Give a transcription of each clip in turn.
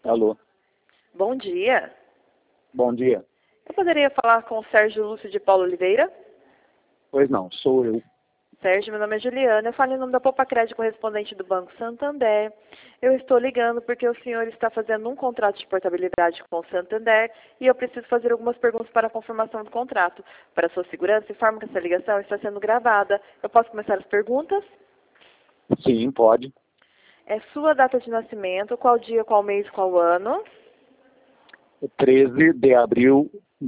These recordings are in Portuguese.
Alô, Bom dia. bom dia. Eu poderia falar com o Sérgio Lúcio de Paulo Oliveira? Pois não, sou eu. Sérgio, meu nome é Juliana. Eu falo em nome da Poupa Crédito, correspondente do Banco Santander. Eu estou ligando porque o senhor está fazendo um contrato de portabilidade com o Santander e eu preciso fazer algumas perguntas para a confirmação do contrato. Para sua segurança, informo que essa ligação está sendo gravada. Eu posso começar as perguntas? Sim, pode. É sua data de nascimento, qual dia, qual mês, qual ano? 13 de abril de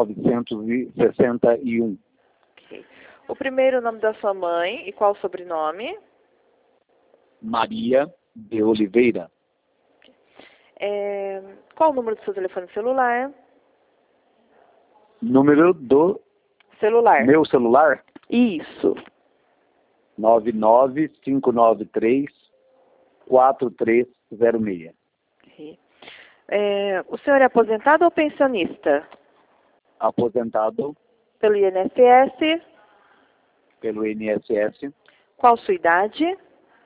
1961. Ok. O primeiro nome da sua mãe e qual o sobrenome? Maria de Oliveira. Qual o número do seu telefone celular? Número do Celular. meu celular, Isso. 99593-4306. Ok. O senhor é aposentado ou pensionista? Aposentado Pelo INSS? pelo INSS, Qual sua idade?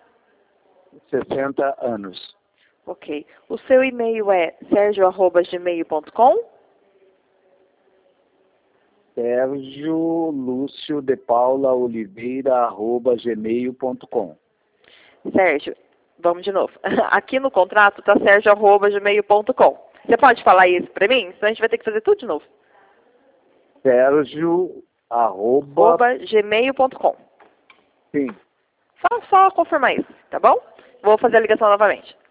60 anos. Ok. O seu e-mail é sergio@gmail.com? Sérgio Lúcio de Paula Oliveira @gmail.com. Sérgio, vamos de novo. Aqui no contrato está sergio@gmail.com. Você pode falar isso para mim? Senão a gente vai ter que fazer tudo de novo. Sérgio @gmail.com. Sim. Só confirmar isso, tá bom? Vou fazer a ligação novamente.